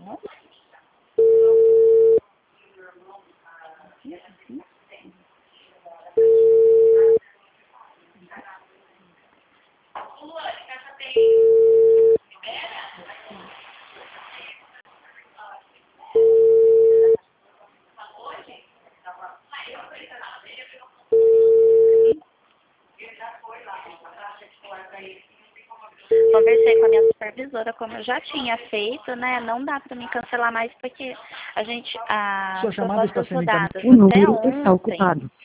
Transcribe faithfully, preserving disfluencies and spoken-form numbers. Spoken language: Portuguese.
Conversei com a minha supervisora, como eu já tinha feito, né? Não dá para me cancelar mais porque a gente, a Sua chamada está sendo rodadas encaminhada. O até número está ontem, ocupado.